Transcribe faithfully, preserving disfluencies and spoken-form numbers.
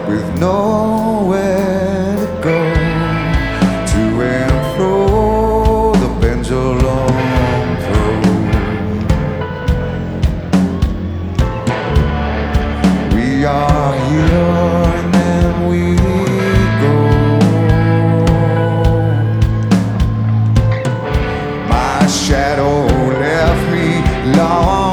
with nowhere to go, to and fro the pendulum throws. We are here and then we go. My shadow left me long